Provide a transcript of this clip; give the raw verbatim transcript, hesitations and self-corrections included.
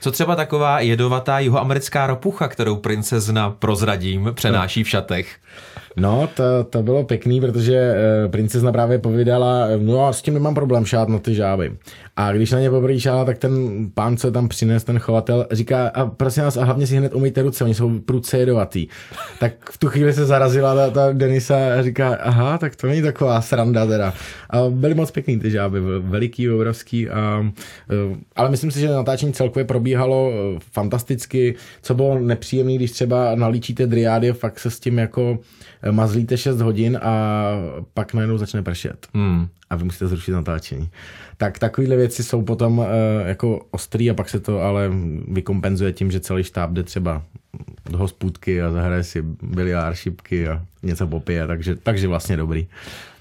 Co třeba taková jedovatá jihoamerická ropucha, kterou princezna, prozradím, přenáší v šatech? No, to, to bylo pěkný, protože princezna právě povídala, no a s tím nemám problém šát na ty žáby. A když na ně poprvé šála, tak ten pán, co tam přines, ten chovatel, říká, a prosím vás, a hlavně si hned umýjte ruce, oni jsou prudce jedovatý. Tak v tu chvíli se zarazila ta, ta Denisa a říká, aha, tak to není taková sranda teda. A byly moc pěkný ty žáby, veliký, obrovský. A, ale myslím si, že natáčení celkově probíhalo fantasticky. Co bylo nepříjemné, když třeba nalíčíte driády, fakt se s tím jako mazlíte šest hodin a pak najednou začne pršet. Hmm. A vy musíte zrušit natáčení. Tak takovéhle věci jsou potom uh, jako ostrý a pak se to ale vykompenzuje tím, že celý štáb jde třeba do hospůdky a zahraje si biliár, šipky a něco popije, takže, takže vlastně dobrý.